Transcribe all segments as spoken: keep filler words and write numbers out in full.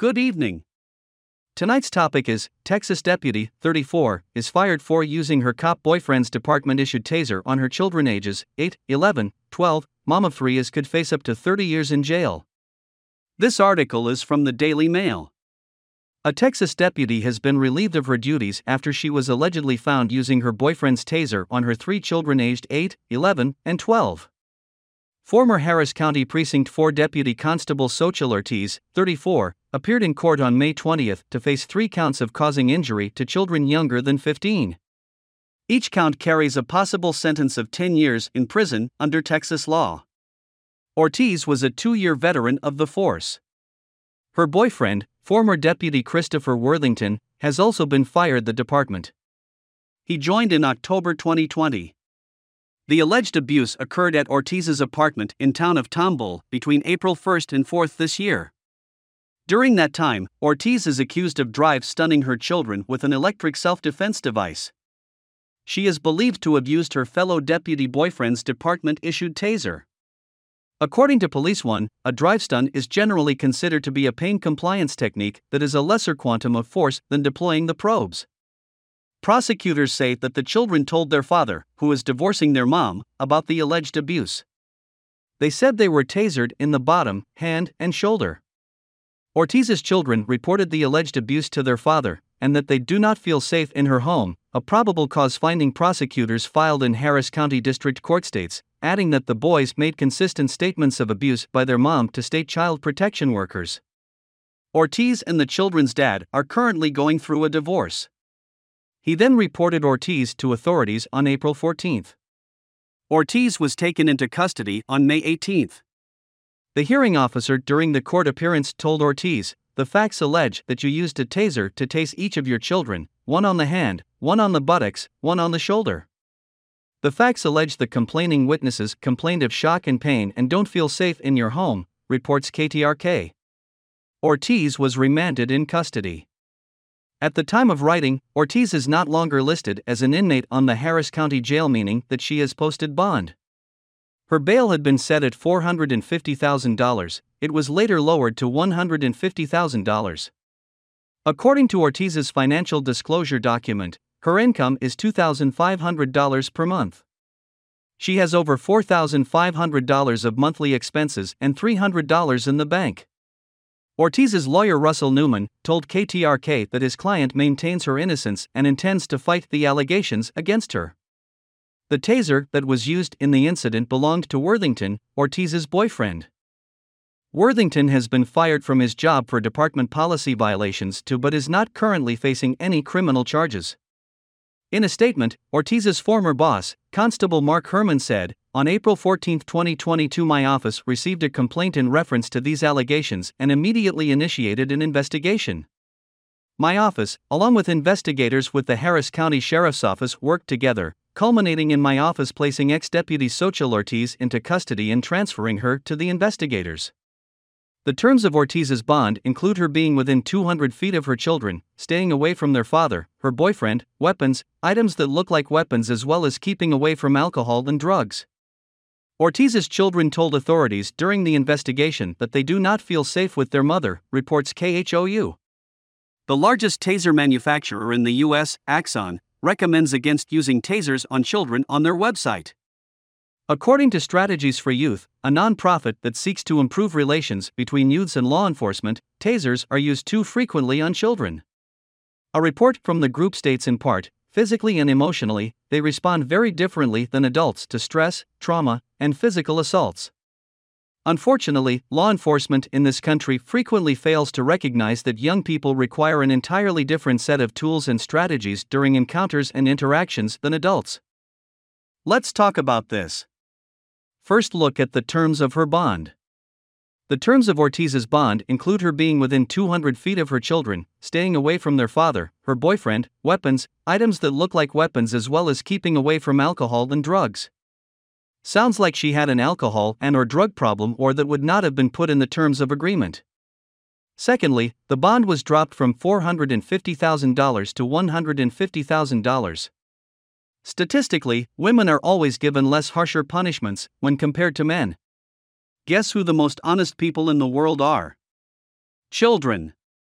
Good evening. Tonight's topic is Texas deputy, thirty-four, is fired for using her cop boyfriend's department-issued taser on her children ages eight, eleven, twelve. Mom of three is could face up to thirty years in jail. This article is from the Daily Mail. A Texas deputy has been relieved of her duties after she was allegedly found using her boyfriend's taser on her three children aged eight, eleven, and twelve. Former Harris County Precinct four Deputy Constable Xochitl Ortiz, thirty-four, appeared in court on May twentieth to face three counts of causing injury to children younger than fifteen. Each count carries a possible sentence of ten years in prison under Texas law. Ortiz was a two-year veteran of the force. Her boyfriend, former Deputy Christopher Worthington, has also been fired the department. He joined in October twenty twenty. The alleged abuse occurred at Ortiz's apartment in town of Tomball between April first and fourth this year. During that time, Ortiz is accused of drive stunning her children with an electric self-defense device. She is believed to have used her fellow deputy boyfriend's department-issued taser. According to Police One, a drive stun is generally considered to be a pain compliance technique that is a lesser quantum of force than deploying the probes. Prosecutors say that the children told their father, who is divorcing their mom, about the alleged abuse. They said they were tasered in the bottom, hand, and shoulder. Ortiz's children reported the alleged abuse to their father, and that they do not feel safe in her home, a probable cause finding prosecutors filed in Harris County District Court states, adding that the boys made consistent statements of abuse by their mom to state child protection workers. Ortiz and the children's dad are currently going through a divorce. He then reported Ortiz to authorities on April fourteenth. Ortiz was taken into custody on May eighteenth. The hearing officer during the court appearance told Ortiz, "The facts allege that you used a taser to tase each of your children, one on the hand, one on the buttocks, one on the shoulder. The facts allege the complaining witnesses complained of shock and pain and don't feel safe in your home," reports K T R K. Ortiz was remanded in custody. At the time of writing, Ortiz is not longer listed as an inmate on the Harris County Jail, meaning that she has posted bond. Her bail had been set at four hundred fifty thousand dollars, it was later lowered to one hundred fifty thousand dollars. According to Ortiz's financial disclosure document, her income is two thousand five hundred dollars per month. She has over four thousand five hundred dollars of monthly expenses and three hundred dollars in the bank. Ortiz's lawyer Russell Newman told K T R K that his client maintains her innocence and intends to fight the allegations against her. The taser that was used in the incident belonged to Worthington, Ortiz's boyfriend. Worthington has been fired from his job for department policy violations too, but is not currently facing any criminal charges. In a statement, Ortiz's former boss, Constable Mark Herman, said, "On April fourteenth twenty twenty-two my office received a complaint in reference to these allegations and immediately initiated an investigation. My office, along with investigators with the Harris County Sheriff's Office, worked together, culminating in my office placing ex-deputy Xochitl Ortiz into custody and transferring her to the investigators. The terms of Ortiz's bond include her being within two hundred feet of her children, staying away from their father, her boyfriend, weapons, items that look like weapons, as well as keeping away from alcohol and drugs." Ortiz's children told authorities during the investigation that they do not feel safe with their mother, reports K H O U. The largest taser manufacturer in the U S, Axon, recommends against using tasers on children on their website. According to Strategies for Youth, a nonprofit that seeks to improve relations between youths and law enforcement, tasers are used too frequently on children. A report from the group states in part, physically and emotionally, they respond very differently than adults to stress, trauma, and physical assaults. Unfortunately, law enforcement in this country frequently fails to recognize that young people require an entirely different set of tools and strategies during encounters and interactions than adults. Let's talk about this. First, look at the terms of her bond. The terms of Ortiz's bond include her being within two hundred feet of her children, staying away from their father, her boyfriend, weapons, items that look like weapons, as well as keeping away from alcohol and drugs. Sounds like she had an alcohol and or drug problem, or that would not have been put in the terms of agreement. Secondly, the bond was dropped from four hundred fifty thousand dollars to one hundred fifty thousand dollars. Statistically, women are always given less harsher punishments when compared to men. Guess who the most honest people in the world are? Children.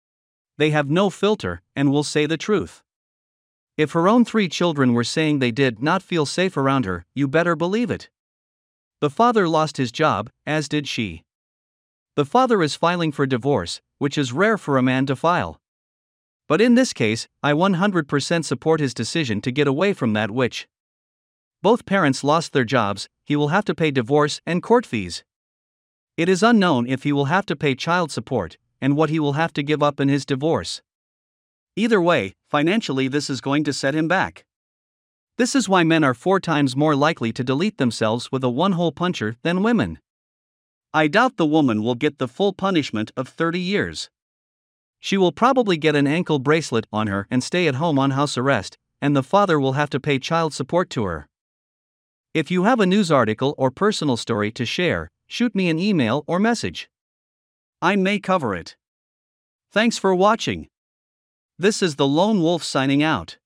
They have no filter and will say the truth. If her own three children were saying they did not feel safe around her, you better believe it. The father lost his job, as did she. The father is filing for divorce, which is rare for a man to file. But in this case, I one hundred percent support his decision to get away from that witch. Both parents lost their jobs, he will have to pay divorce and court fees. It is unknown if he will have to pay child support, and what he will have to give up in his divorce. Either way, financially this is going to set him back. This is why men are four times more likely to delete themselves with a one-hole puncher than women. I doubt the woman will get the full punishment of thirty years. She will probably get an ankle bracelet on her and stay at home on house arrest, and the father will have to pay child support to her. If you have a news article or personal story to share, shoot me an email or message. I may cover it. Thanks for watching. This is the Lone Wolf signing out.